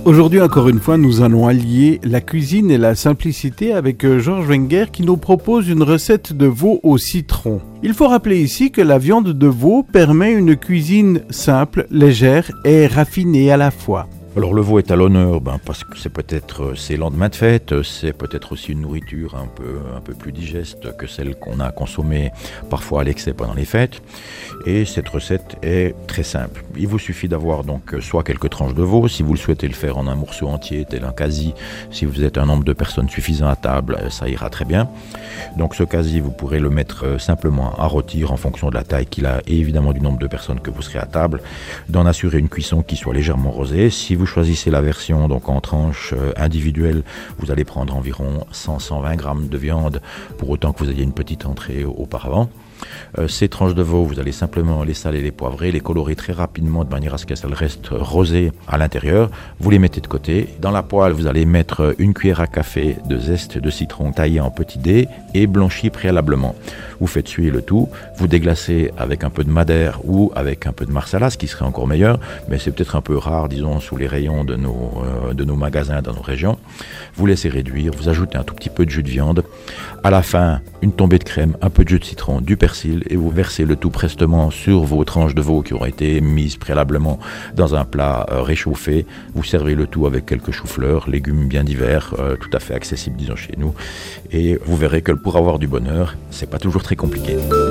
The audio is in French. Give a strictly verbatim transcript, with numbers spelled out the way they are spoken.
Aujourd'hui, encore une fois, nous allons allier la cuisine et la simplicité avec Georges Wenger qui nous propose une recette de veau au citron. Il faut rappeler ici que la viande de veau permet une cuisine simple, légère et raffinée à la fois. Alors le veau est à l'honneur ben, parce que c'est peut-être ses lendemains de fête, c'est peut-être aussi une nourriture un peu, un peu plus digeste que celle qu'on a consommée parfois à l'excès pendant les fêtes. Et cette recette est très simple. Il vous suffit d'avoir donc soit quelques tranches de veau, si vous le souhaitez le faire en un morceau entier, tel un quasi, si vous êtes un nombre de personnes suffisant à table, ça ira très bien. Donc ce quasi, vous pourrez le mettre simplement à rôtir en fonction de la taille qu'il a et évidemment du nombre de personnes que vous serez à table, d'en assurer une cuisson qui soit légèrement rosée. Si vous choisissez la version donc en tranches euh, individuelles, vous allez prendre environ cent à cent vingt grammes de viande pour autant que vous ayez une petite entrée auparavant. Euh, ces tranches de veau, vous allez simplement les saler, les poivrer, les colorer très rapidement de manière à ce qu'elles restent rosées à l'intérieur. Vous les mettez de côté. Dans la poêle, vous allez mettre une cuillère à café de zeste de citron taillé en petits dés et blanchi préalablement. Vous faites suer le tout, vous déglacez avec un peu de madère ou avec un peu de marsala, ce qui serait encore meilleur, mais c'est peut-être un peu rare, disons, sous les rayons de nos, euh, de nos magasins dans nos régions. Vous laissez réduire, vous ajoutez un tout petit peu de jus de viande. À la fin, une tombée de crème, un peu de jus de citron, du persil et vous versez le tout prestement sur vos tranches de veau qui auront été mises préalablement dans un plat euh, réchauffé. Vous servez le tout avec quelques choux-fleurs, légumes bien divers, euh, tout à fait accessibles disons chez nous. Et vous verrez que pour avoir du bonheur, c'est pas toujours très compliqué.